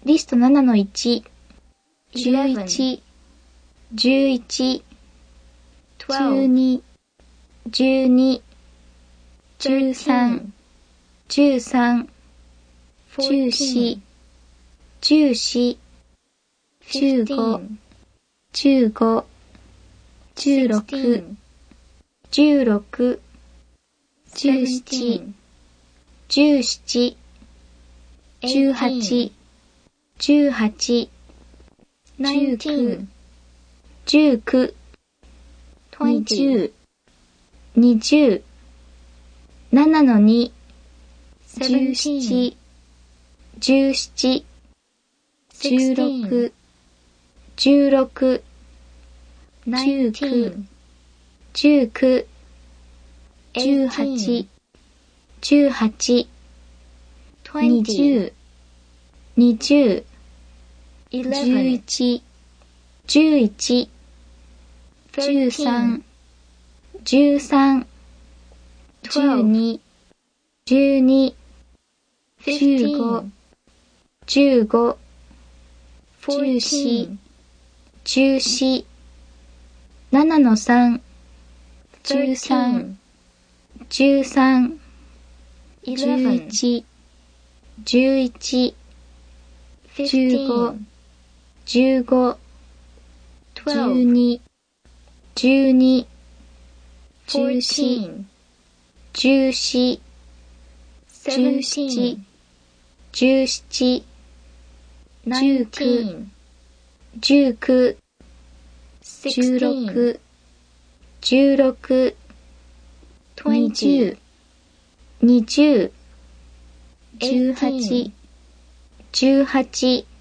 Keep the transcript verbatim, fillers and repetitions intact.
リストななのいち、じゅういち、じゅういち、じゅうに、じゅうに、じゅうさん、じゅうさん、じゅうよん、じゅうよん、じゅうご、じゅうご、じゅうろく、じゅうろく、じゅうなな、じゅうなな、じゅうはち、じゅうはち、じゅうきゅう、じゅうきゅう、にじゅう、にじゅう、ななのに、じゅうなな、じゅうなな、じゅうろく、じゅうろく、じゅうきゅう、じゅうきゅう、じゅうはち、じゅうはち、にじゅう、にじゅう、じゅういち、じゅういち、じゅうさん、じゅうさん、じゅうに、じゅうに、じゅうご、じゅうご、じゅうよん、じゅうよん、ななのさん、じゅうさん、じゅうさん、じゅういち、じゅういち、じゅうご、じゅうご、じゅうに、じゅうに、じゅうよん、じゅうよん、じゅうなな、じゅうなな、じゅうきゅう、じゅうきゅう、じゅうろく、じゅうろく、にじゅう、にじゅう、じゅうはち、じゅうはち、